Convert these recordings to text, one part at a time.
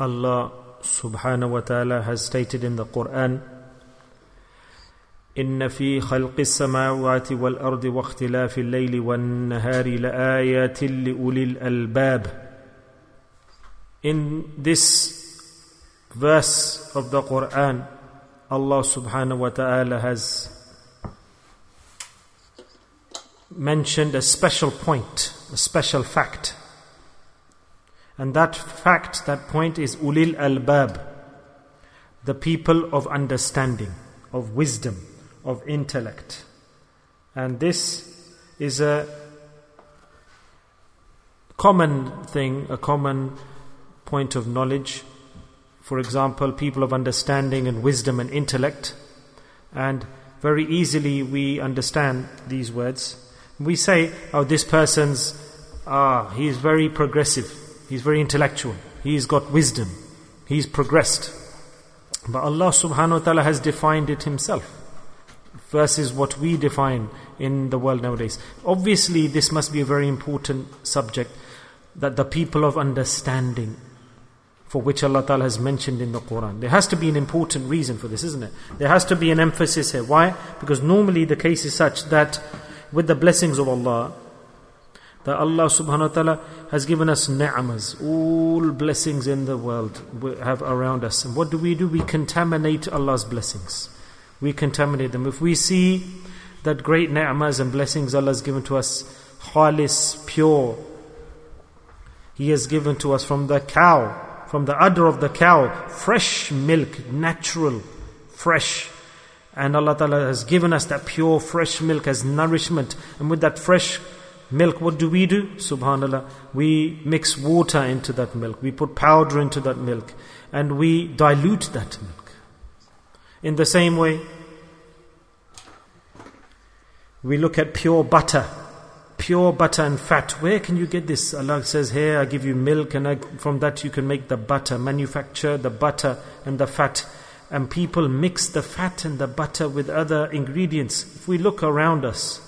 Allah subhanahu wa ta'ala has stated in the Quran, إِنَّ فِي خَلْقِ السَّمَاوَاتِ وَالْأَرْضِ وَاخْتِلَافِ اللَّيْلِ وَالنَّهَارِ لَآيَاتٍ لِأُولِي الْأَلْبَابِ. In this verse of the Quran, Allah subhanahu wa ta'ala has mentioned a special point, a special fact. And that fact, that point is ulil albab, the people of understanding, of wisdom, of intellect. And this is a common thing, a common point of knowledge. For example, people of understanding and wisdom and intellect. And very easily we understand these words. We say, oh, this person's, he's very progressive. He's very intellectual. He's got wisdom. He's progressed. But Allah subhanahu wa ta'ala has defined it Himself versus what we define in the world nowadays. Obviously, this must be a very important subject, that the people of understanding, for which Allah ta'ala has mentioned in the Quran. There has to be an important reason for this, isn't it? There has to be an emphasis here. Why? Because normally the case is such that with the blessings of Allah, that Allah subhanahu wa ta'ala has given us ni'mas, all blessings in the world we have around us. And what do? We contaminate Allah's blessings. We contaminate them. If we see that great ni'mas and blessings Allah has given to us, khalis, pure, He has given to us from the cow, from the udder of the cow, fresh milk, natural, fresh. And Allah Ta'ala has given us that pure, fresh milk as nourishment. And with that fresh milk, what do? Subhanallah, we mix water into that milk. We put powder into that milk. And we dilute that milk. In the same way, we look at pure butter. Pure butter and fat. Where can you get this? Allah says, here I give you milk, and from that you can make the butter, manufacture the butter and the fat. And people mix the fat and the butter with other ingredients. If we look around us,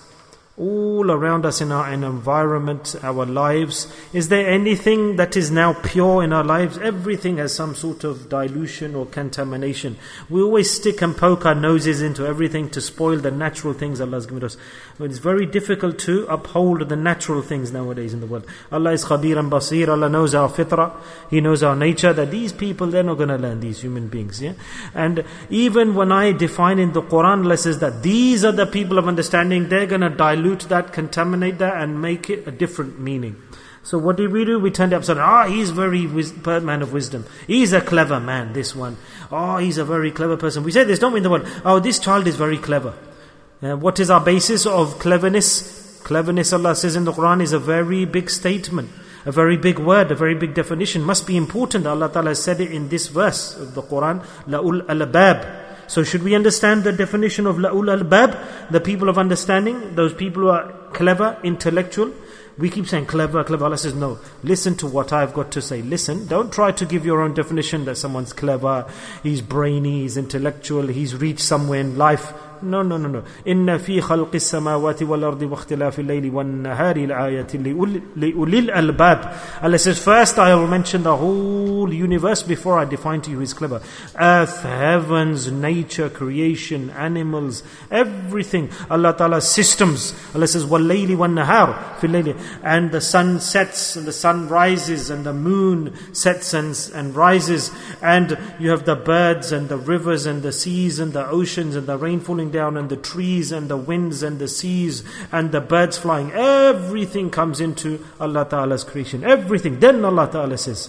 all around us in our environment, our lives, is there anything that is now pure in our lives? Everything has some sort of dilution or contamination. We always stick and poke our noses into everything to spoil the natural things Allah has given us. It's very difficult to uphold the natural things nowadays in the world. Allah is Khabir and Basir. Allah knows our fitrah. He knows our nature, that these people, they're not going to learn, these human beings. Yeah? And even when I define in the Quran, Allah says that these are the people of understanding, they're going to dilute that, contaminate that, and make it a different meaning. So what do? We turn it upside down. He's very man of wisdom. He's a clever man, this one. He's a very clever person. We say this, don't we, in the world? This child is very clever. What is our basis of cleverness? Cleverness, Allah says in the Quran, is a very big statement, a very big word, a very big definition. Must be important. Allah Ta'ala has said it in this verse of the Quran, La'ul al-Bab. So should we understand the definition of La'ul al-Bab, the people of understanding, those people who are clever, intellectual? We keep saying clever, clever. Allah says, no, listen to what I've got to say. Listen, don't try to give your own definition that someone's clever, he's brainy, he's intellectual, he's reached somewhere in life. No. إِنَّ فِي خَلْقِ السَّمَاوَاتِ وَالْأَرْضِ وَاخْتِلَافِ اللَّيْلِ وَالنَّهَارِ لَآيَةٍ لِأُولِي الْأَلْبَابِ. Allah says, first I will mention the whole universe before I define to you who is clever. Earth, heavens, nature, creation, animals, everything. Allah Ta'ala's systems. Allah says, وَاللَّيْلِ وَالنَّهَارِ فِي اللَّيْلِ. And the sun sets and the sun rises and the moon sets and rises. And you have the birds and the rivers and the seas and the oceans and the rain falling down and the trees and the winds and the seas and the birds flying. Everything comes into Allah Ta'ala's creation. Everything. Then Allah Ta'ala says,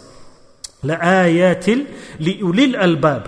لَآيَاتٍ لِأُولِي الْأَلْبَابِ.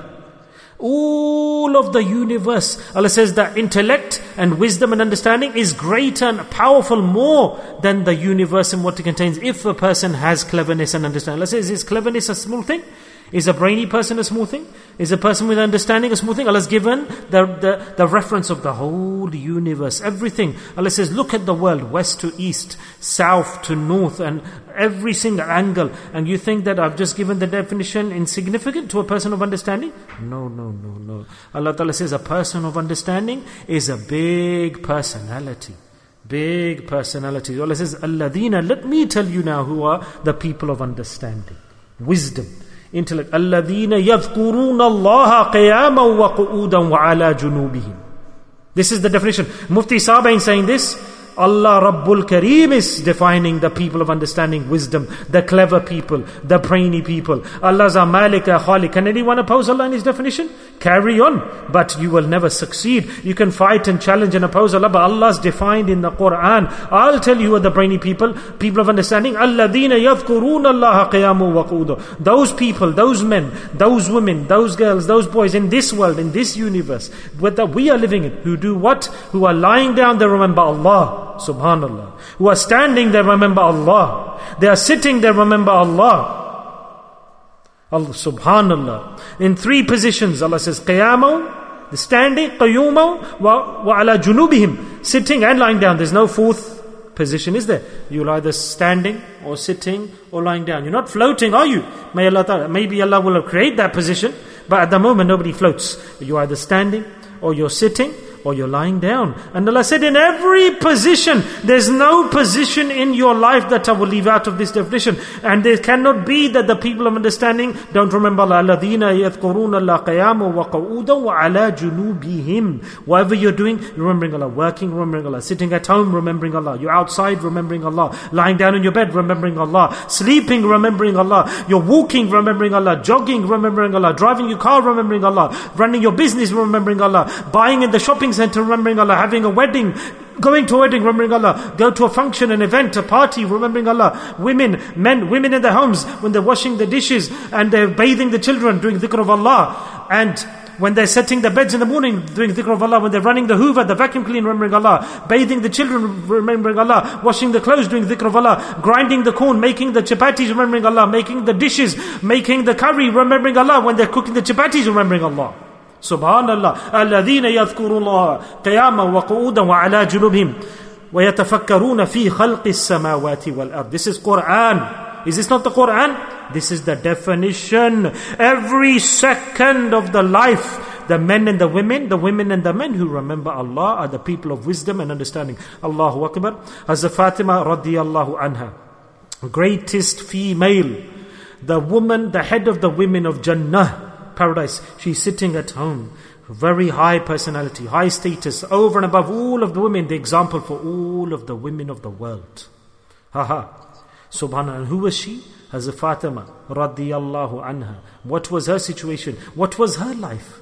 All of the universe, Allah says that intellect and wisdom and understanding is greater and powerful more than the universe and what it contains. If a person has cleverness and understanding. Allah says, is cleverness a small thing? Is a brainy person a small thing? Is a person with understanding a small thing? Allah has given the reference of the whole universe, everything. Allah says, look at the world, west to east, south to north, and every single angle. And you think that I've just given the definition insignificant to a person of understanding? No. Allah Ta'ala says a person of understanding is a big personality. Big personality. Allah says, Alladina, let me tell you now who are the people of understanding, wisdom, intellect. الَّذِينَ يَذْكُرُونَ اللَّهَ قِيَامًا وَقُعُودًا وَعَلَى جُنُوبِهِمْ. This is the definition. Mufti Sabain saying this. Allah Rabbul Kareem is defining the people of understanding, wisdom, the clever people, the brainy people. Allah's a Malik, a Khalik. Can anyone oppose Allah in His definition? Carry on, but you will never succeed. You can fight and challenge and oppose Allah, but Allah's defined in the Quran. I'll tell you who are the brainy people, people of understanding. الَّذِينَ يَذْكُرُونَ اللَّهَ قِيَامًا وَقُعُودًا. Those people, those men, those women, those girls, those boys in this world, in this universe, that we are living in, who do what? Who are lying down, they remember Allah. Subhanallah. Who are standing, they remember Allah. They are sitting, they remember Allah. Allah, Subhanallah. In 3 positions, Allah says, Qiyamah, the standing, Qayyumah, wa ala junubihim, sitting and lying down. There's no 4th position, is there? You're either standing or sitting or lying down. You're not floating, are you? Maybe Allah will create that position, but at the moment nobody floats. You're either standing or you're sitting or you're lying down. And Allah said, in every position, there's no position in your life that I will leave out of this definition. And there cannot be that the people of understanding don't remember Allah. الَّذِينَ يَذْكُرُونَ اللَّهَ قِيَامًا وَقُعُودًا وَعَلَى جُنُوبِهِمْ. Whatever you're doing, remembering Allah. Working, remembering Allah. Sitting at home, remembering Allah. You're outside, remembering Allah. Lying down in your bed, remembering Allah. Sleeping, remembering Allah. You're walking, remembering Allah. Jogging, remembering Allah. Driving your car, remembering Allah. Running your business, remembering Allah. Buying in the shopping center, remembering Allah. Having a wedding, going to a wedding, remembering Allah. Go to a function, an event, a party, remembering Allah. Women, men, women in their homes, when they're washing the dishes and they're bathing the children, doing dhikr of Allah. And when they're setting the beds in the morning, doing dhikr of Allah. When they're running the hoover, the vacuum clean, remembering Allah. Bathing the children, remembering Allah. Washing the clothes, doing dhikr of Allah. Grinding the corn, making the chapatis, remembering Allah. Making the dishes, making the curry, remembering Allah. When they're cooking the chapatis, remembering Allah. Subhanallah. الَّذِينَ يَذْكُرُونَ اللَّهَ قِيَامًا وَقُعُودًا وَعَلَى جُنُوبِهِمْ وَيَتَفَكَّرُونَ فِي خَلْقِ السَّمَاوَاتِ وَالْأَرْضِ. This is Quran. Is this not the Quran? This is the definition. Every second of the life, the men and the women and the men who remember Allah are the people of wisdom and understanding. Allahu Akbar. Hazrat Fatima radiyallahu anha, greatest female, the woman, the head of the women of Jannah, paradise. She's sitting at home. Very high personality, high status, over and above all of the women, the example for all of the women of the world. Subhanallah. And who was she? Hazrat Fatima radiyallahu anha. What was her situation? What was her life?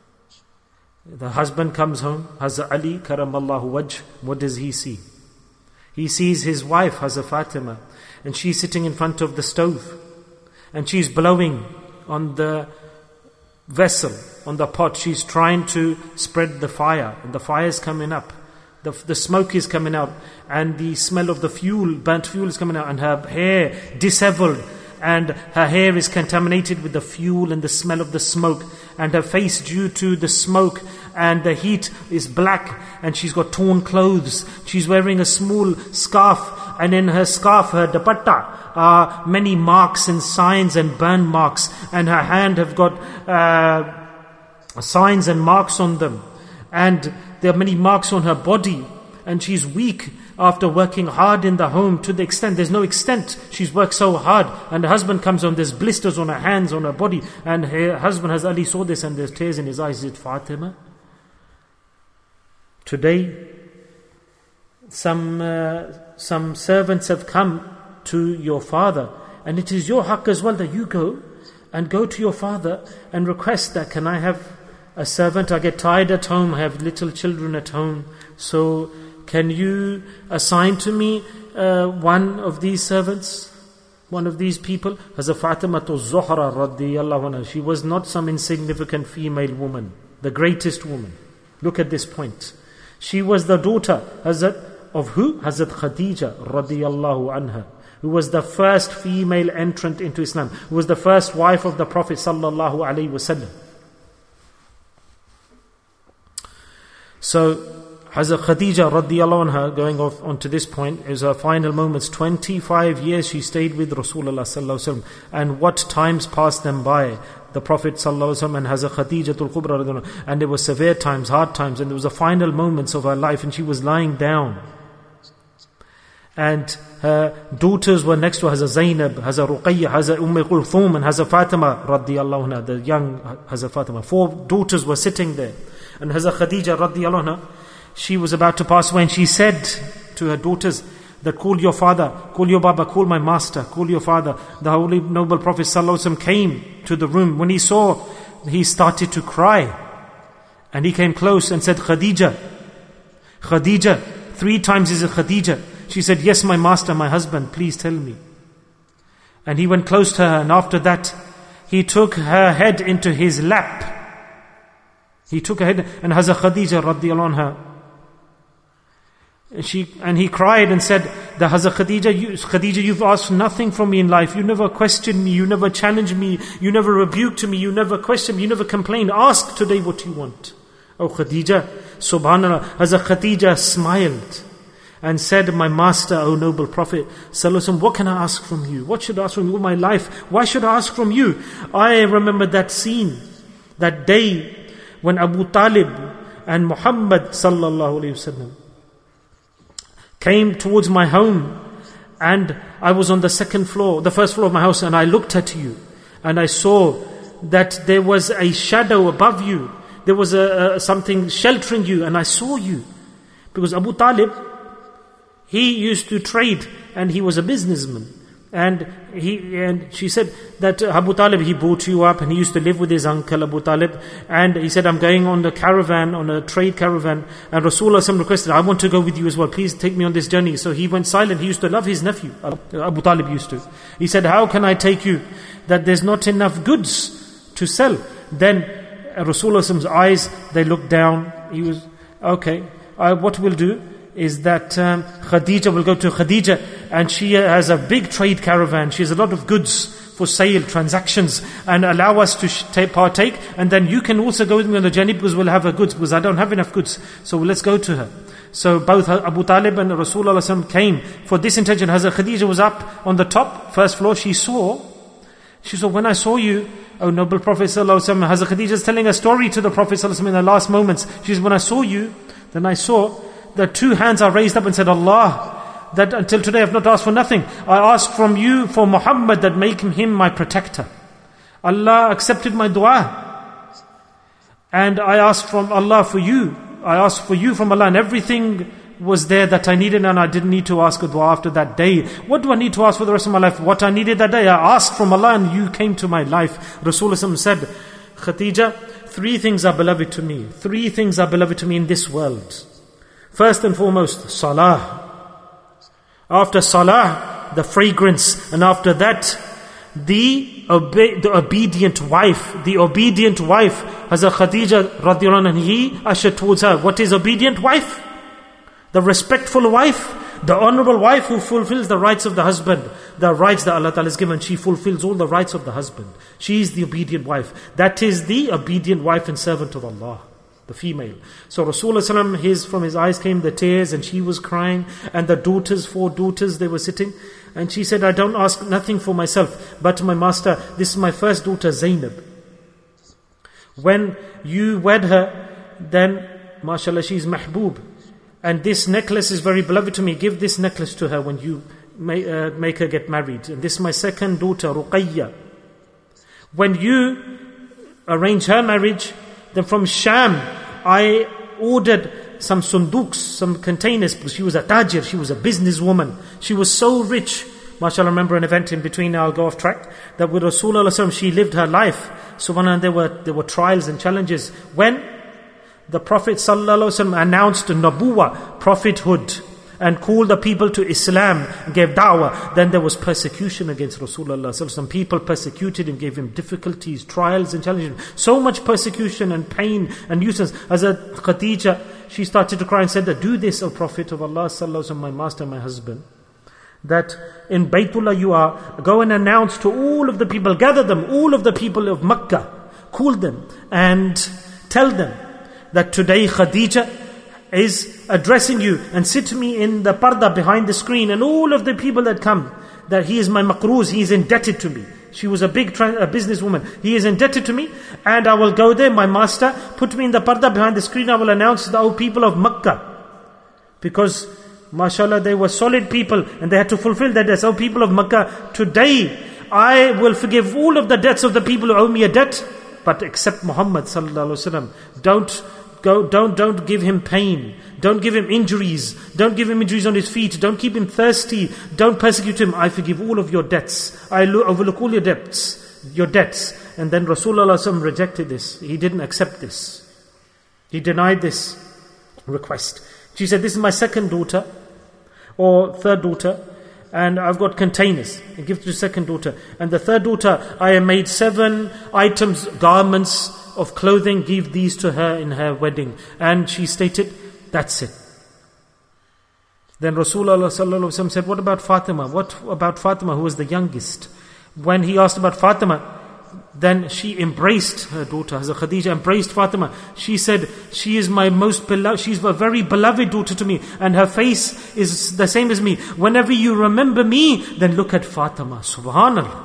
The husband comes home, Hazrat Ali karamallahu wajh. What does he see? He sees his wife, Hazrat Fatima, and she's sitting in front of the stove, and she's blowing on the vessel, on the pot. She's trying to spread the fire, and the fire is coming up. The smoke is coming out, and the smell of the fuel, burnt fuel, is coming out, and her hair disheveled, and her hair is contaminated with the fuel and the smell of the smoke, and her face, due to the smoke and the heat, is black, and she's got torn clothes. She's wearing a small scarf, and in her scarf, her dupatta, are many marks and signs and burn marks, and her hand have got signs and marks on them, and there are many marks on her body, and she's weak after working hard in the home, to the extent, there's no extent, she's worked so hard, and her husband comes home, there's blisters on her hands, on her body, and her husband, Hazrat Ali, saw this, and there's tears in his eyes. Is it Fatima? Today, some servants have come to your father, and it is your haqq as well that you go to your father and request that, can I have a servant? I get tired at home, I have little children at home, so can you assign to me one of these servants, one of these people? Hazrat Fatima Zuhra radiyallahu anha, she was not some insignificant female woman, the greatest woman. Look at this point. She was the daughter of who? Hazrat Khadija radiyallahu anha, who was the first female entrant into Islam, who was the first wife of the Prophet sallallahu alaihi wasallam. So Hazrat Khadija radiyallahu anha, going off onto this point, is her final moments. 25 years she stayed with Rasulullah sallallahu alaihi wasallam, and what times passed them by. The Prophet sallallahu alaihi wasallam and Hazrat Khadijatul Kubra radiyallahu anha, and there were severe times, hard times, and there was the final moments of her life, and she was lying down. And Her daughters were next to Hazrat Zainab, Hazrat Ruqayya, Hazrat Kulthum, and Hazrat Fatima radiyallahu anha, the young Hazrat Fatima. 4 daughters were sitting there. And Hazrat Khadija radiyallahu anha, she was about to pass away, and she said to her daughters that call your father, call your Baba, call my master, call your father. The Holy Noble Prophet sallallahu alaihi wasallam came to the room. When he saw, he started to cry. And he came close and said, Khadija, Khadija. 3 times he said, Khadija. She said, yes, my master, my husband, please tell me. And he went close to her, and after that, he took her head into his lap. He took her head, and Hazrat Khadija radiyallahu anha, and he cried and said, "The Hazrat Khadija, you've asked nothing from me in life. You never questioned me, you never challenged me, you never rebuked me, you never questioned me, you never complained. Ask today what you want." Oh Khadija, subhanallah, Hazrat Khadija smiled and said, "My master, O noble Prophet sallallahu alaihi wasallam, what can I ask from you? What should I ask from you? My life, why should I ask from you?" I remember that scene, that day when Abu Talib and Muhammad sallallahu alaihi wasallam came towards my home, and I was on the first floor of my house, and I looked at you, and I saw that there was a shadow above you. There was something sheltering you, and I saw you. Because Abu Talib, he used to trade, and he was a businessman. And she said that Abu Talib, he brought you up, and he used to live with his uncle Abu Talib. And he said, I'm going on a caravan, on a trade caravan. And Rasulullah requested, I want to go with you as well. Please take me on this journey. So he went silent. He used to love his nephew. Abu Talib used to. He said, how can I take you? That there's not enough goods to sell. Then Rasulullah's eyes, they looked down. He was, okay, what we'll do is that Khadija will go to Khadija, and she has a big trade caravan. She has a lot of goods for sale, transactions, and allow us to partake. And then you can also go with me on the journey, because we'll have her goods, because I don't have enough goods. So let's go to her. So both Abu Talib and Rasulullah came for this intention. Hazrat Khadija was up on the top, first floor. She saw, when I saw you, O noble Prophet sallallahu alaihi wasallam, Hazrat Khadija is telling a story to the Prophet sallallahu alaihi wasallam in the last moments. She says, when I saw you, then I saw that 2 hands are raised up and said, Allah, that until today I have not asked for nothing. I asked from you for Muhammad, that make him my protector. Allah accepted my dua. And I asked from Allah for you. I asked for you from Allah, and everything was there that I needed, and I didn't need to ask a dua after that day. What do I need to ask for the rest of my life? What I needed that day, I asked from Allah, and you came to my life. Rasulullah said, Khadija, 3 things are beloved to me. 3 things are beloved to me in this world. First and foremost, salah. After salah, the fragrance. And after that, the obedient wife. The obedient wife. Hazrat Khadija radhiyallahu anha, he ushered towards her. What is obedient wife? The respectful wife. The honorable wife who fulfills the rights of the husband. The rights that Allah Ta'ala has given. She fulfills all the rights of the husband. She is the obedient wife. That is the obedient wife and servant of Allah. The female. So Rasulullah from his eyes came the tears, and she was crying, and the daughters, 4 daughters, they were sitting, and she said, I don't ask nothing for myself, but my master, this is my first daughter Zainab. When you wed her, then mashallah, she's mahboob, and this necklace is very beloved to me. Give this necklace to her when you make her get married. And this is my second daughter Ruqayya. When you arrange her marriage, then from Sham, I ordered some sunduks, some containers, because she was a tajir, she was a businesswoman. She was so rich. MashaAllah, I remember an event in between, I'll go off track, that with Rasulullah, she lived her life. SubhanAllah, there were trials and challenges. When the Prophet ﷺ announced Nabuwa, prophethood, and called the people to Islam, gave da'wah, then there was persecution against Rasulullah. Some people persecuted him, gave him difficulties, trials and challenges. So much persecution and pain and nuisance. As Khadija, she started to cry and said, do this, O Prophet of Allah, my master, my husband, that in Baytullah you are, go and announce to all of the people, gather them, all of the people of Makkah, call them and tell them that today Khadija is addressing you, and sit me in the parda behind the screen, and all of the people that come, that he is my makruz, he is indebted to me. She was a big businesswoman. He is indebted to me, and I will go there, my master, put me in the parda behind the screen, I will announce the people of Makkah. Because MashaAllah, they were solid people and they had to fulfill their debts. Oh people of Makkah, today I will forgive all of the debts of the people who owe me a debt, but except Muhammad sallallahu alaihi wasallam. Don't give him pain. Don't give him injuries. Don't give him injuries on his feet. Don't keep him thirsty. Don't persecute him. I forgive all of your debts. I overlook all your debts. And then Rasulullah rejected this. He didn't accept this. He denied this request. She said, this is my second daughter or third daughter, and I've got containers. I give to the second daughter. And the third daughter, I have made 7 items, garments of clothing, give these to her in her wedding. And she stated, that's it. Then Rasulullah said, what about Fatima? What about Fatima, who was the youngest? When he asked about Fatima, then she embraced her daughter. Hazrat Khadija embraced Fatima. She said, she is my most beloved, she's a very beloved daughter to me, and her face is the same as me. Whenever you remember me, then look at Fatima. Subhanallah.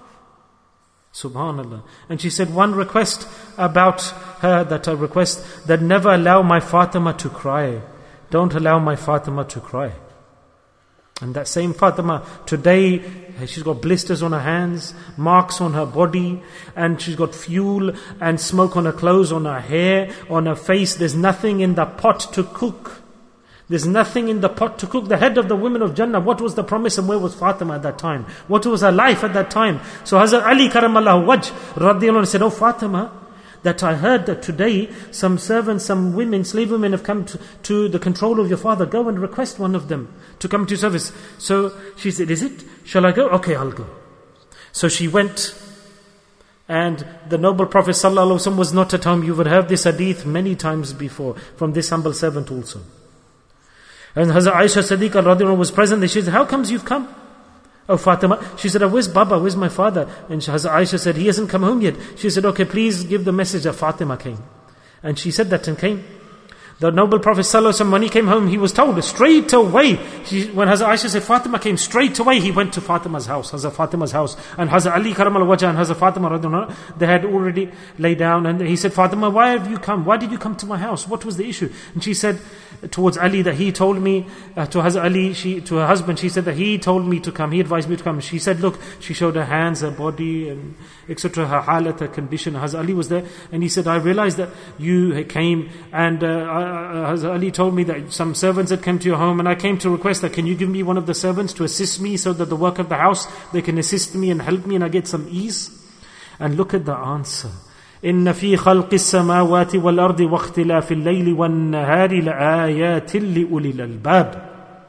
Subhanallah. And she said, one request about her that I request, that never allow my Fatima to cry. Don't allow my Fatima to cry. And that same Fatima, today, she's got blisters on her hands, marks on her body, and she's got fuel and smoke on her clothes, on her hair, on her face. There's nothing in the pot to cook. There's nothing in the pot to cook. The head of the women of Jannah, what was the promise and where was Fatima at that time? What was her life at that time? So Hazrat Ali Karamallahu Wajh radiyallahu anhu said, oh Fatima, that I heard that today some servants, some women, slave women have come to the control of your father. Go and request one of them to come to your service. So she said, is it? Shall I go? Okay, I'll go. So she went, and the noble Prophet ﷺ was not at home. You would have this hadith many times before from this humble servant also. And Hazrat Aisha Siddiqa radhiyallahu anha was present. She said, how comes you've come? Oh Fatima, she said, where's Baba, where's my father? And Hazrat Aisha said, he hasn't come home yet. She said, okay, please give the message that Fatima came. And she said that and came. The noble Prophet ﷺ, when he came home, he was told straight away. When Hazrat Aisha said Fatima came, straight away he went to Fatima's house, Hazrat Fatima's house. And Hazrat Ali Karamallahu Wajh and Hazrat Fatima radhiyallahu anha, they had already laid down. And he said, Fatima, why have you come? Why did you come to my house? What was the issue? And she said towards Ali that he told me, to Hazrat Ali, to her husband, she said that he told me to come, he advised me to come. She said, look, she showed her hands, her body, and etc., her halat, her condition. Hazrat Ali was there, and he said, I realized that you came, and Hazrat Ali told me that some servants had come to your home, and I came to request that, can you give me one of the servants to assist me so that the work of the house, they can assist me and help me and I get some ease? And look at the answer. إِنَّ فِي خَلْقِ السَّمَاوَاتِ وَالْأَرْضِ وَاخْتِلَافِ اللَّيْلِ وَالنَّهَارِ لَآيَاتٍ لِأُولِي الْأَلْبَابِ.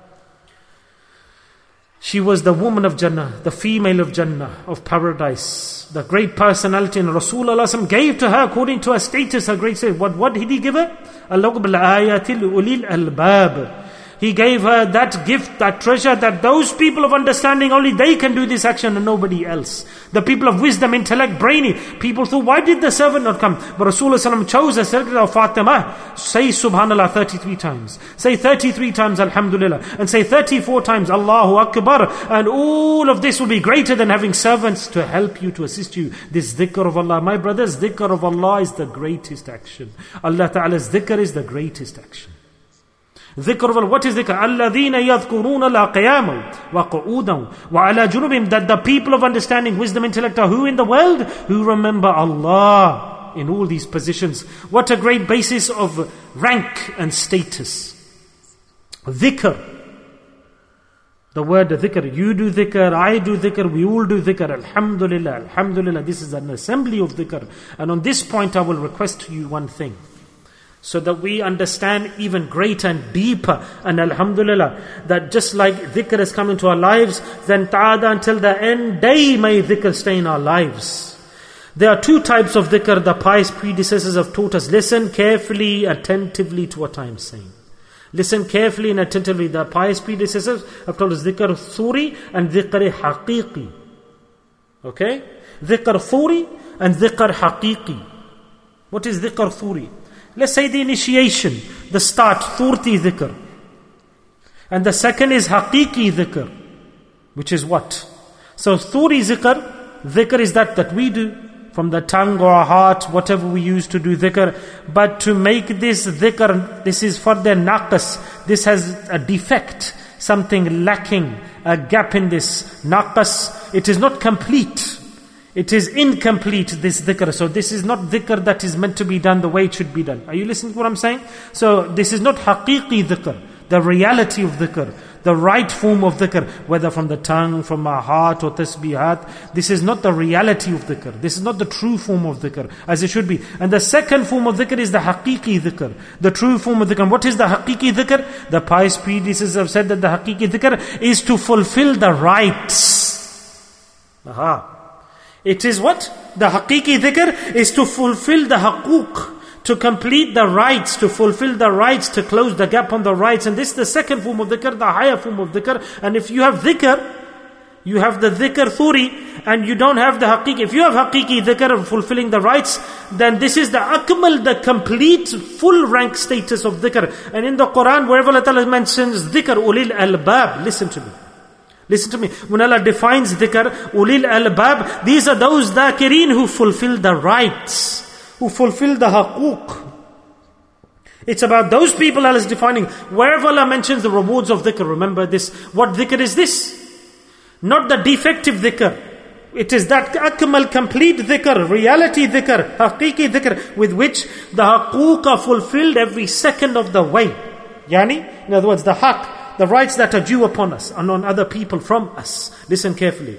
She was the woman of Jannah, the female of Jannah, of paradise, the great personality, and Rasulullah gave to her according to her status, her great status. What did he give her? الْآيَاتِ لِأُولِي الْأَلْبَابِ. He gave her that gift, that treasure, that those people of understanding, only they can do this action and nobody else. The people of wisdom, intellect, brainy. People thought, why did the servant not come? But Rasulullah chose a servant of Fatima. Say Subhanallah 33 times. Say 33 times Alhamdulillah. And say 34 times Allahu Akbar. And all of this will be greater than having servants to help you, to assist you. This dhikr of Allah. My brothers, dhikr of Allah is the greatest action. Allah Ta'ala's dhikr is the greatest action. Dhikr of Allah. What is dhikr? الَّذِينَ يَذْكُرُونَ اللَّهَ قِيَامًا وَقُعُودًا وَعَلَى جُنُوبِهِمْ. That the people of understanding, wisdom, intellect are who in the world? Who remember Allah in all these positions. What a great basis of rank and status. Dhikr. The word dhikr. You do dhikr, I do dhikr, we all do dhikr. Alhamdulillah, Alhamdulillah. This is an assembly of dhikr. And on this point I will request to you one thing, so that we understand even greater and deeper. And Alhamdulillah, that just like dhikr has come into our lives, then ta'ada until the end day may dhikr stay in our lives. There are 2 types of dhikr the pious predecessors have taught us. Listen carefully, attentively to what I am saying. Listen carefully and attentively. The pious predecessors have told us dhikr thuri and dhikr haqiqi. Okay? Dhikr thuri and dhikr haqiqi. What is dhikr thuri? Let's say the initiation, the start, thurti dhikr. And the second is haqiqi dhikr, which is what? So thuri dhikr is that we do. from the tongue or heart, whatever we use to do dhikr. But to make this dhikr, this is for the naqas. This has a defect, something lacking, a gap in this naqas. It is not complete. It is incomplete, this dhikr. So this is not dhikr that is meant to be done the way it should be done. Are you listening to what I'm saying? So this is not haqiqi dhikr, the reality of dhikr, the right form of dhikr, whether from the tongue, from our heart or tasbihat. This is not the reality of dhikr. This is not the true form of dhikr, as it should be. And the second form of dhikr is the haqiqi dhikr, the true form of dhikr. And what is the haqiqi dhikr? The pious predecessors have said that the haqiqi dhikr is to fulfill the rights. It is what? The haqiqi dhikr is to fulfill the haqooq, to complete the rights, to fulfill the rights, to close the gap on the rights. And this is the second form of dhikr, the higher form of dhikr. And if you have dhikr, you have the dhikr thuri, and you don't have the haqiqi. If you have haqiqi dhikr of fulfilling the rights, then this is the akmal, the complete, full rank status of dhikr. And in the Quran, wherever Allah Ta'ala mentions dhikr, ulil albab, listen to me. Listen to me. When Allah defines dhikr, ulil albab, these are those dhakirin who fulfill the rights, who fulfill the haqooq. It's about those people Allah is defining. Wherever Allah mentions the rewards of dhikr, remember this. What dhikr is this? Not the defective dhikr. It is that akmal, complete dhikr, reality dhikr, haqiqi dhikr, with which the haqooq are fulfilled every second of the way. Yani, in other words, the haqq, the rights that are due upon us and on other people from us. Listen carefully.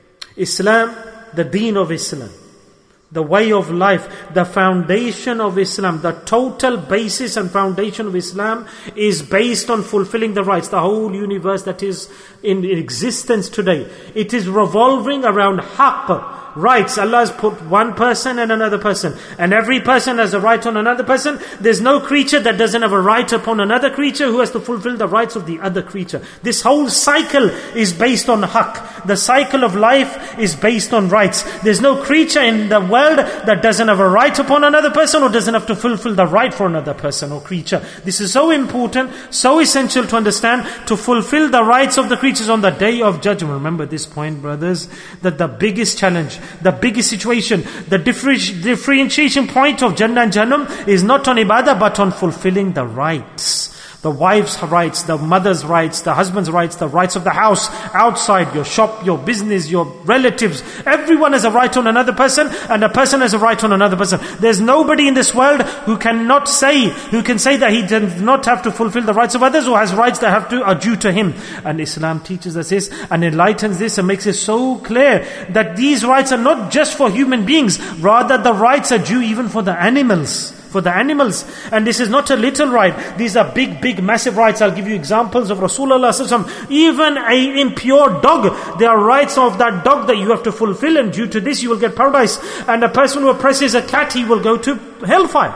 Islam, the deen of Islam, the way of life, the foundation of Islam, the total basis and foundation of Islam is based on fulfilling the rights. The whole universe that is in existence today, it is revolving around haqq, rights. Allah has put one person and another person, and every person has a right on another person. There's no creature that doesn't have a right upon another creature who has to fulfill the rights of the other creature. This whole cycle is based on haqq. The cycle of life is based on rights. There's no creature in the world that doesn't have a right upon another person or doesn't have to fulfill the right for another person or creature. This is so important, so essential to understand, to fulfill the rights of the creatures on the day of judgment. Remember this point, brothers, that the biggest challenge, the biggest situation, the differentiation point of Jannah and Jahannam is not on ibadah but on fulfilling the rights. The wife's rights, the mother's rights, the husband's rights, the rights of the house, outside, your shop, your business, your relatives. Everyone has a right on another person, and a person has a right on another person. There's nobody in this world who can say that he does not have to fulfill the rights of others, or has rights that are due to him. And Islam teaches us this and enlightens this and makes it so clear that these rights are not just for human beings, rather the rights are due even for the animals. For the animals. And this is not a little right. These are big, massive rights. I'll give you examples of Rasulullah sallallahu alaihi wasallam. Even an impure dog, there are rights of that dog that you have to fulfill, and due to this you will get paradise. And a person who oppresses a cat, he will go to hellfire.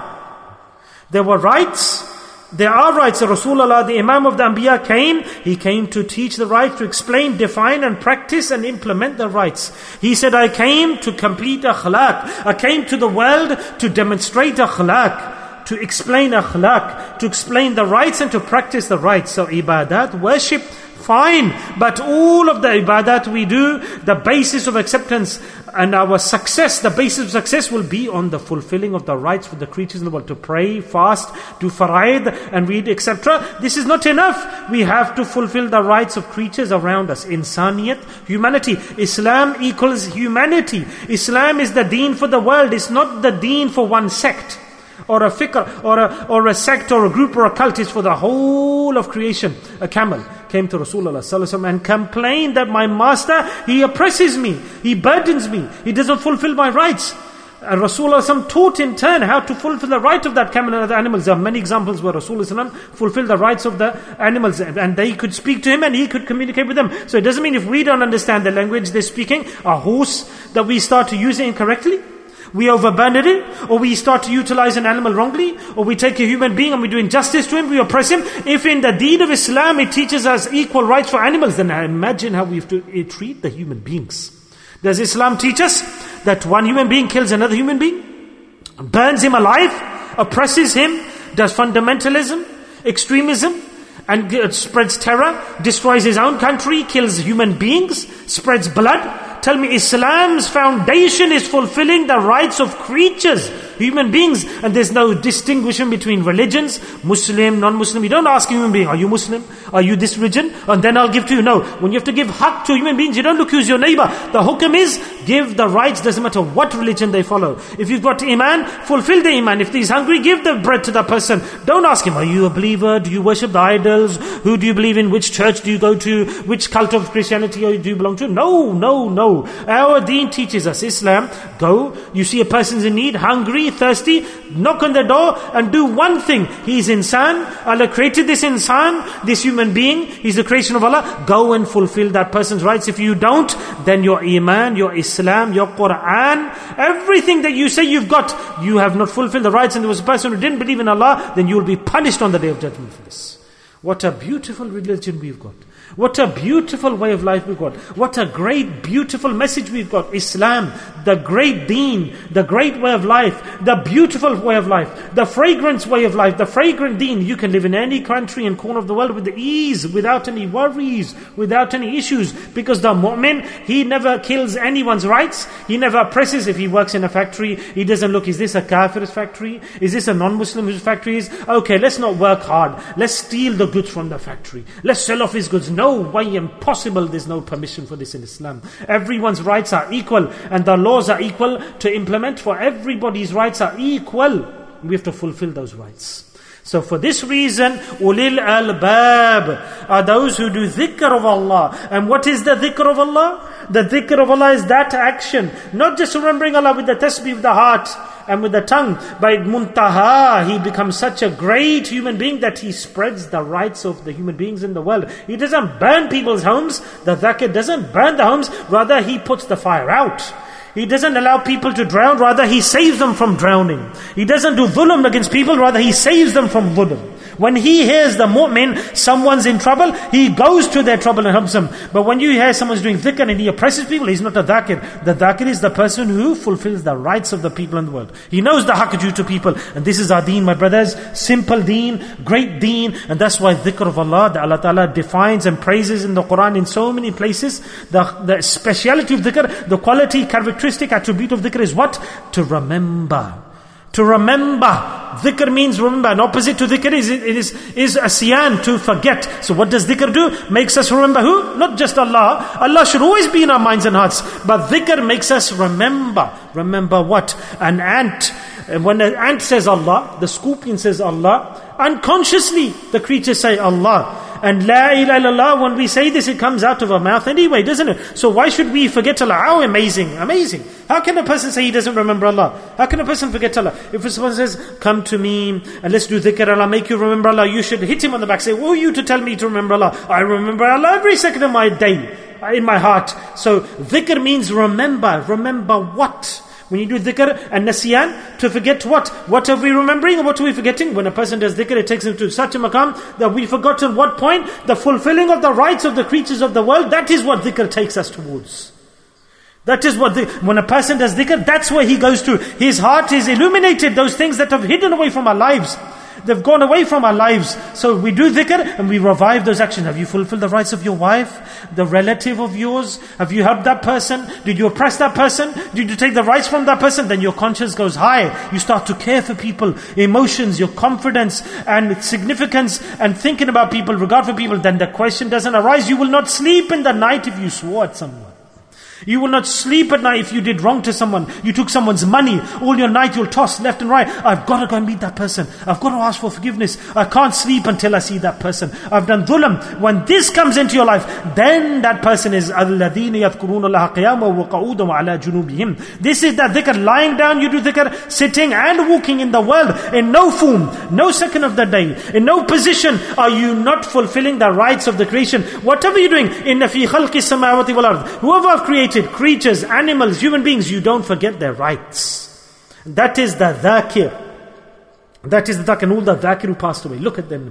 There were rights. There are rights. Rasulullah, the Imam of the Anbiya, he came to teach the rights, to explain, define and practice and implement the rights. He said, I came to complete akhlaq. I came to the world to demonstrate akhlaq, to explain akhlaq, to explain the rights and to practice the rights. So ibadat, worship, fine. But all of the ibadat we do, the basis of acceptance and our success, the basis of success will be on the fulfilling of the rights for the creatures in the world. To pray, fast, do faraid and read, etc. This is not enough. We have to fulfill the rights of creatures around us. Insaniyat, humanity. Islam equals humanity. Islam is the deen for the world. It's not the deen for one sect, or a fikr, or a sect, or a group, or a cult. Is for the whole of creation. A camel came to Rasulullah sallallahu alaihi wasallam and complained that my master, he oppresses me, he burdens me, he doesn't fulfill my rights. And Rasulullah sallallahu alaihi wasallam taught in turn how to fulfill the right of that camel and other animals. There are many examples where Rasulullah sallallahu alaihi wasallam fulfilled the rights of the animals, and they could speak to him and he could communicate with them. So it doesn't mean if we don't understand the language they're speaking, a horse, that we start to use it incorrectly. We overburden it, or we start to utilize an animal wrongly, or we take a human being and we do injustice to him, we oppress him. If in the deen of Islam it teaches us equal rights for animals, then imagine how we have to treat the human beings. Does Islam teach us that one human being kills another human being, burns him alive, oppresses him, does fundamentalism, extremism, and spreads terror, destroys his own country, kills human beings, spreads blood? Tell me, Islam's foundation is fulfilling the rights of creatures, human beings, and there's no distinguishing between religions, Muslim, non-Muslim. You don't ask a human being, are you Muslim? Are you this religion? And then I'll give to you. No. When you have to give haqq to human beings, you don't look who's your neighbor. The hukm is, give the rights, doesn't matter what religion they follow. If you've got iman, fulfill the iman. If he's hungry, give the bread to that person. Don't ask him, are you a believer? Do you worship the idols? Who do you believe in? Which church do you go to? Which cult of Christianity do you belong to? No. Our deen teaches us, Islam, go, you see a person's in need, hungry, thirsty, knock on the door and do one thing. He's insan, Allah created this insan, this human being, he's the creation of Allah. Go and fulfill that person's rights. If you don't, then your iman, your Islam, your Quran, everything that you say you've got, you have not fulfilled the rights, and there was a person who didn't believe in Allah, then you will be punished on the Day of Judgment for this. What a beautiful religion we've got. What a beautiful way of life we've got. What a great, beautiful message we've got. Islam, the great deen, the great way of life, the beautiful way of life, the fragrance way of life, the fragrant deen. You can live in any country and corner of the world with ease, without any worries, without any issues. Because the mu'min, he never kills anyone's rights. He never oppresses. If he works in a factory, he doesn't look, is this a kafir's factory? Is this a non-Muslim whose factory is? Okay, let's not work hard. Let's steal the goods from the factory. Let's sell off his goods. No way, impossible. There's no permission for this in Islam. Everyone's rights are equal, and the laws are equal to implement. For everybody's rights are equal. We have to fulfill those rights. So for this reason, ulil albab are those who do dhikr of Allah. And what is the dhikr of Allah? The dhikr of Allah is that action, not just remembering Allah with the tasbih of the heart and with the tongue, but muntaha, he becomes such a great human being that he spreads the rights of the human beings in the world. He doesn't burn people's homes. The dhikr doesn't burn the homes, rather he puts the fire out. He doesn't allow people to drown, rather he saves them from drowning. He doesn't do dhulm against people, rather he saves them from dhulm. When he hears the mu'min, someone's in trouble, he goes to their trouble and helps them. But when you hear someone's doing dhikr and he oppresses people, he's not a dhakir. The dhakir is the person who fulfills the rights of the people in the world. He knows the haqq due to people. And this is our deen, my brothers. Simple deen, great deen. And that's why dhikr of Allah, that Allah Ta'ala defines and praises in the Quran in so many places. The speciality of dhikr, the quality, characteristic, attribute of dhikr is what? To remember. To remember. Dhikr means remember. And opposite to dhikr is asyan, to forget. So what does dhikr do? Makes us remember who? Not just Allah. Allah should always be in our minds and hearts. But dhikr makes us remember. Remember what? An ant. When an ant says Allah, the scorpion says Allah, unconsciously the creatures say Allah. And La ilaha illallah, when we say this, it comes out of our mouth anyway, doesn't it? So why should we forget Allah? How amazing, amazing. How can a person say he doesn't remember Allah? How can a person forget Allah? If someone says, come to me and let's do dhikr, Allah make you remember Allah, you should hit him on the back, say, who are you to tell me to remember Allah? I remember Allah every second of my day, in my heart. So dhikr means remember. Remember what? When you do dhikr and nasyan, to forget what? What are we remembering or what are we forgetting? When a person does dhikr, it takes him to such a maqam that we've forgotten what point? The fulfilling of the rights of the creatures of the world. That is what dhikr takes us towards. That is what, when a person does dhikr, that's where he goes to. His heart is illuminated, those things that have hidden away from our lives. They've gone away from our lives. So we do dhikr and we revive those actions. Have you fulfilled the rights of your wife? The relative of yours? Have you helped that person? Did you oppress that person? Did you take the rights from that person? Then your conscience goes high. You start to care for people, emotions, your confidence and significance and thinking about people, regard for people. Then the question doesn't arise. You will not sleep in the night if you swore at someone. You will not sleep at night if you did wrong to someone. You took someone's money. All your night you'll toss left and right. I've got to go and meet that person. I've got to ask for forgiveness. I can't sleep until I see that person. I've done dhulm. When this comes into your life, then that person is الَّذِينَ يَذْكُرُونَ اللَّهَ قِيَامًا وَقَعُودًا وَعَلَى جُنُوبِهِمْ. This is that dhikr. Lying down, you do dhikr. Sitting and walking in the world. In no form, no second of the day, in no position are you not fulfilling the rights of the creation. Whatever you're doing, إِنَّ فِي خَلْقِ السَّمَاوَاتِ وَالْأَرْضِ. Whoever I've created, creatures, animals, human beings, you don't forget their rights. That is the dhakir. That is the dhakir. And all the dhakir who passed away, look at them.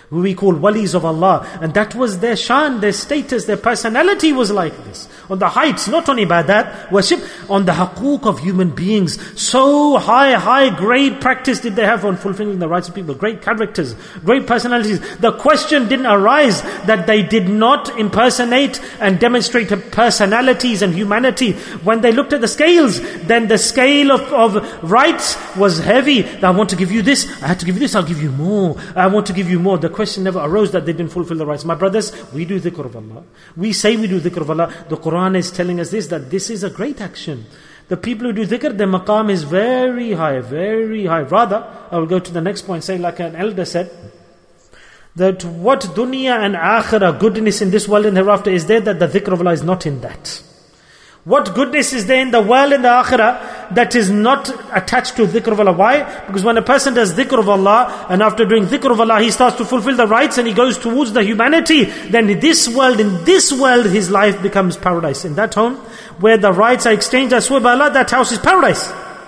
who we call walis of Allah. And that was their shan, their status, their personality was like this. On the heights, not on ibadat, worship, on the haquq of human beings. So high grade practice did they have on fulfilling the rights of people. Great characters, great personalities. The question didn't arise that they did not impersonate and demonstrate personalities and humanity. When they looked at the scales, then the scale of rights was heavy. I want to give you this, I had to give you this, I'll give you more. I want to give you more. The question never arose that they didn't fulfill the rights. My brothers, we do dhikr of Allah. We say we do dhikr of Allah. The Quran is telling us this, that this is a great action. The people who do dhikr, their maqam is very high, very high. Rather, I will go to the next point, say like an elder said, that what dunya and akhirah, goodness in this world and hereafter is there, that the dhikr of Allah is not in that. What goodness is there in the world and the akhirah that is not attached to dhikr of Allah? Why? Because when a person does dhikr of Allah, and after doing dhikr of Allah, he starts to fulfill the rights and he goes towards the humanity, then in this world, his life becomes paradise. In that home, where the rights are exchanged, I swear by Allah, that house is paradise.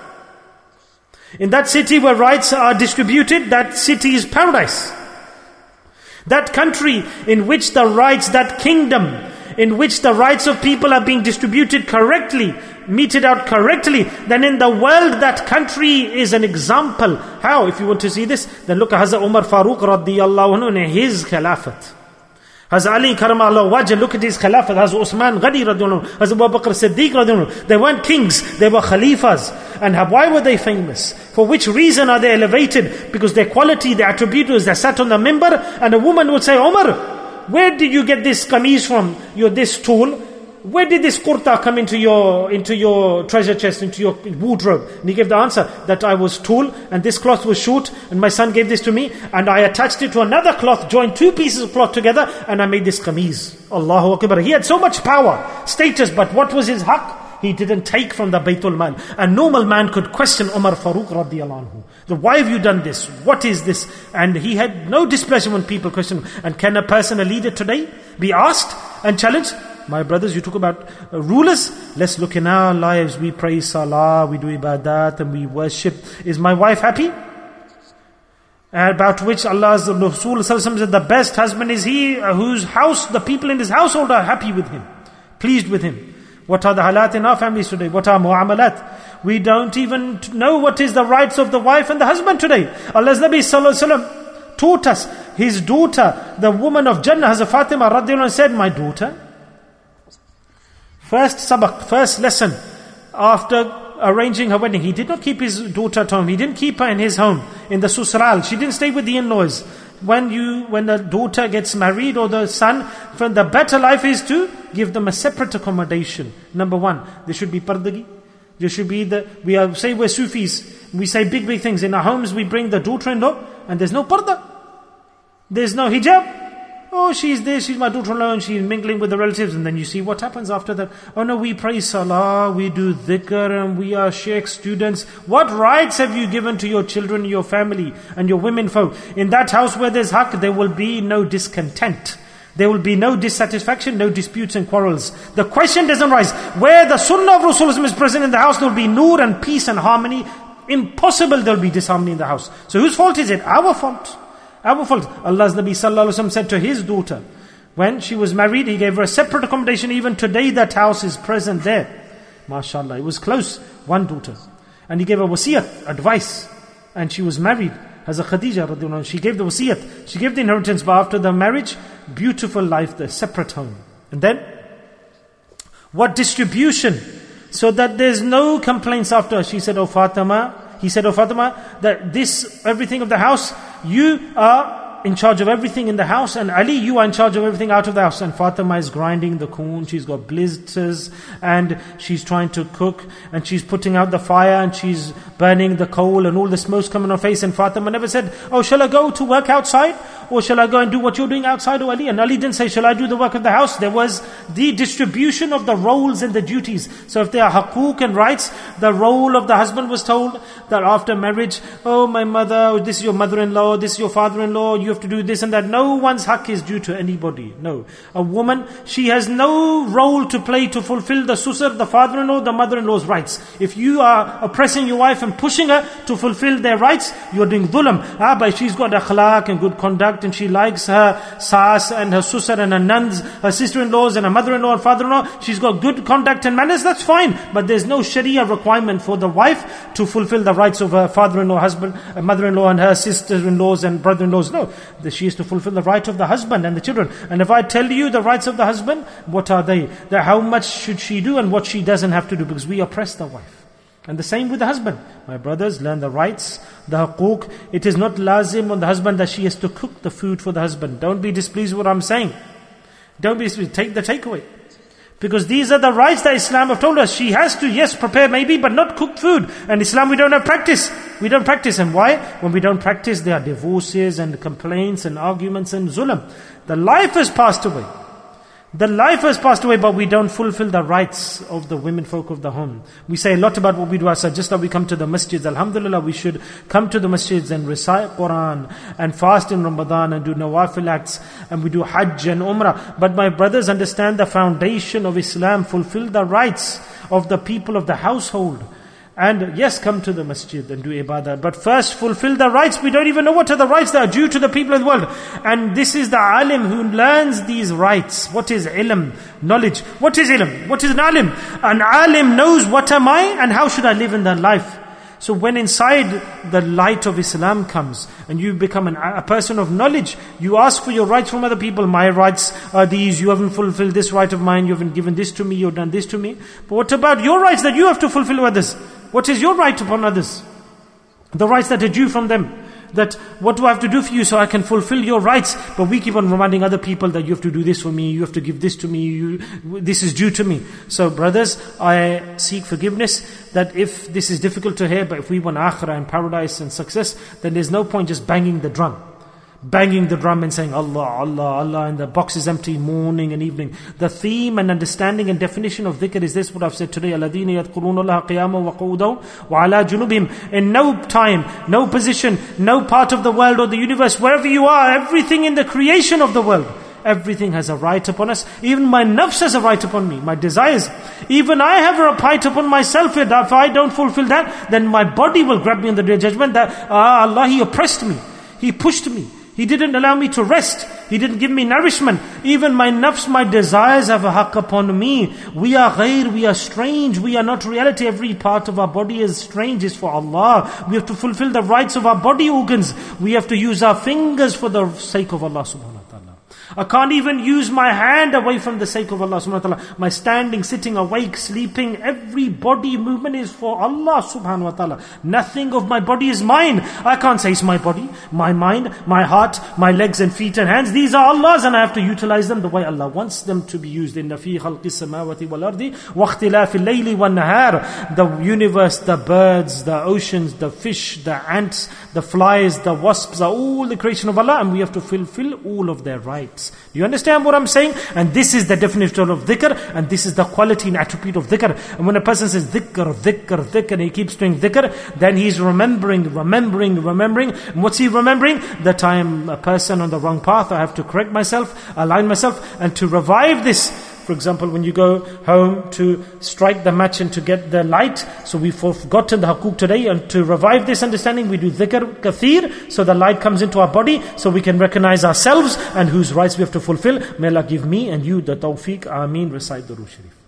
In that city where rights are distributed, that city is paradise. That country in which the rights, that kingdom, in which the rights of people are being distributed correctly, meted out correctly, then in the world that country is an example. How? If you want to see this, then look at Hazrat Umar Farooq radiyallahu anhu in his khilafat. Hazrat Ali karamallahu wajh, look at his khilafat. Hazrat Usman Ghani radiyallahu anhu, Hazrat Abu Bakr Siddiq radiyallahu anhu. They weren't kings, they were khalifas. And why were they famous? For which reason are they elevated? Because their quality, their attribute was they sat on the minbar and a woman would say, Umar, where did you get this kameez from? This tool? Where did this kurta come into your treasure chest, into your wardrobe? And he gave the answer that I was tool and this cloth was shoot and my son gave this to me and I attached it to another cloth, joined two pieces of cloth together and I made this kameez. Allahu Akbar. He had so much power, status, but what was his haqq? He didn't take from the Baytul Mal. A normal man could question Umar Farooq radiyallahu anhu. Why have you done this? What is this? And he had no displeasure when people question him. And can a person, a leader today, be asked and challenged? My brothers, you talk about rulers. Let's look in our lives. We pray salah, we do ibadat, and we worship. Is my wife happy? About which Allah's Rasul said, the best husband is he whose house, the people in his household are happy with him, pleased with him. What are the halat in our families today? What are mu'amalat? We don't even know what is the rights of the wife and the husband today. Allah's Nabi sallallahu alaihi wasallam taught us. His daughter, the woman of Jannah, Hazrat Fatima radhiyallahu anha said, my daughter, first sabak, first lesson, after arranging her wedding, he did not keep his daughter at home. He didn't keep her in his home, in the susral. She didn't stay with the in-laws. When the daughter gets married or the son, the better life is to give them a separate accommodation. Number one, there should be pardagi. There should be we're Sufis. We say big things. In our homes we bring the daughter-in-law and there's no parda. There's no hijab. Oh, she's there, she's my daughter-in-law and she's mingling with the relatives. And then you see what happens after that. Oh no, we pray salah, we do dhikr and we are sheikh students. What rights have you given to your children, your family and your women folk? In that house where there's haqq, there will be no discontent. There will be no dissatisfaction, no disputes and quarrels. The question doesn't rise. Where the sunnah of Rasulullah is present in the house, there will be nur and peace and harmony. Impossible there will be disharmony in the house. So whose fault is it? Our fault. Our fault. Allah's Nabi sallallahu alaihi wasallam said to his daughter, when she was married, he gave her a separate accommodation. Even today that house is present there. MashaAllah, it was close, one daughter. And he gave her wasiyat, advice. And she was married. Hazrat Khadija radhiyallahu anha, she gave the wasiyat, she gave the inheritance, but after the marriage, beautiful life, the separate home. And then, what distribution? So that there's no complaints after. She said, oh Fatima, he said, oh Fatima, that this, everything of the house, you are in charge of everything in the house, and Ali, you are in charge of everything out of the house. And Fatima is grinding the corn, she's got blisters, and she's trying to cook, and she's putting out the fire, and she's burning the coal, and all the smoke's coming on her face. And Fatima never said, oh, shall I go to work outside? Or shall I go and do what you're doing outside, O Ali? And Ali didn't say, shall I do the work of the house? There was the distribution of the roles and the duties. So if there are haquq and rights, the role of the husband was told that after marriage, oh my mother, this is your mother-in-law, this is your father-in-law, you have to do this and that. No one's haqq is due to anybody. No. A woman, she has no role to play to fulfill the susar, the father-in-law, the mother-in-law's rights. If you are oppressing your wife and pushing her to fulfill their rights, you are doing dhulam. But she's got akhlaq and good conduct and she likes her saas and her susar and her nuns, her sister-in-laws and her mother-in-law and father-in-law. She's got good conduct and manners, that's fine. But there's no sharia requirement for the wife to fulfill the rights of her father-in-law, husband, mother-in-law and her sister-in-laws and brother-in-laws. No, she is to fulfill the right of the husband and the children. And if I tell you the rights of the husband, what are they? How much should she do and what she doesn't have to do, because we oppress the wife. And the same with the husband. My brothers, learn the rights, the huquq. It is not lazim on the husband that she has to cook the food for the husband. Don't be displeased with what I'm saying. Don't be displeased. Take the takeaway. Because these are the rights that Islam have told us. She has to, yes, prepare maybe, but not cook food. And Islam, we don't have practice. We don't practice. And why? When we don't practice, there are divorces and complaints and arguments and zulm. The life has passed away. The life has passed away, but we don't fulfill the rights of the women folk of the home. We say a lot about what we do ourselves. Just that we come to the masjids. Alhamdulillah, we should come to the masjids and recite Quran and fast in Ramadan and do nawafil acts and we do Hajj and Umrah. But my brothers, understand the foundation of Islam. Fulfill the rights of the people of the household. And yes, come to the masjid and do ibadah. But first fulfill the rights. We don't even know what are the rights that are due to the people of the world. And this is the alim who learns these rights. What is ilm? Knowledge. What is ilm? What is an alim? An alim knows what am I and how should I live in that life. So when inside the light of Islam comes and you become a person of knowledge, you ask for your rights from other people. My rights are these, you haven't fulfilled this right of mine, you haven't given this to me, you've done this to me. But what about your rights that you have to fulfill with others? What is your right upon others? The rights that are due from them. That what do I have to do for you so I can fulfill your rights? But we keep on reminding other people that you have to do this for me, you have to give this to me, this is due to me. So brothers, I seek forgiveness that if this is difficult to hear, but if we want akhirah and paradise and success, then there's no point just banging the drum. Banging the drum and saying Allah, Allah, Allah, and the box is empty morning and evening. The theme and understanding and definition of dhikr is this, what I've said today. الَّذِينَ يَذْكُرُونَ اللَّهَ قِيَامًا وَقُعُودًا وَعَلَى جُنُوبِهِمْ. In no time, no position, no part of the world or the universe, wherever you are, everything in the creation of the world, everything has a right upon us. Even my nafs has a right upon me, my desires. Even I have a right upon myself. If I don't fulfill that, then my body will grab me in the day of judgment that, Allah, He oppressed me. He pushed me. He didn't allow me to rest. He didn't give me nourishment. Even my nafs, my desires have a haqq upon me. We are ghair, we are strange, we are not reality. Every part of our body is strange, is for Allah. We have to fulfill the rights of our body organs. We have to use our fingers for the sake of Allah subhanahu wa ta'ala. I can't even use my hand away from the sake of Allah subhanahu wa ta'ala. My standing, sitting, awake, sleeping, every body movement is for Allah subhanahu wa ta'ala. Nothing of my body is mine. I can't say it's my body, my mind, my heart, my legs and feet and hands. These are Allah's and I have to utilize them the way Allah wants them to be used. Inna fi khalqi samawati wal ardi wa ikhtilafi al-layli wan nahar. The universe, the birds, the oceans, the fish, the ants, the flies, the wasps are all the creation of Allah and we have to fulfill all of their rights. Do you understand what I'm saying? And this is the definition of dhikr, and this is the quality and attribute of dhikr. And when a person says dhikr, dhikr, dhikr, and he keeps doing dhikr, then he's remembering. And what's he remembering? That I am a person on the wrong path, I have to correct myself, align myself, and to revive this. For example, when you go home to strike the match and to get the light, so we've forgotten the haquq today, and to revive this understanding, we do dhikr kathir, so the light comes into our body, so we can recognize ourselves and whose rights we have to fulfill. May Allah give me and you the tawfiq. Ameen. Recite Durood Sharif.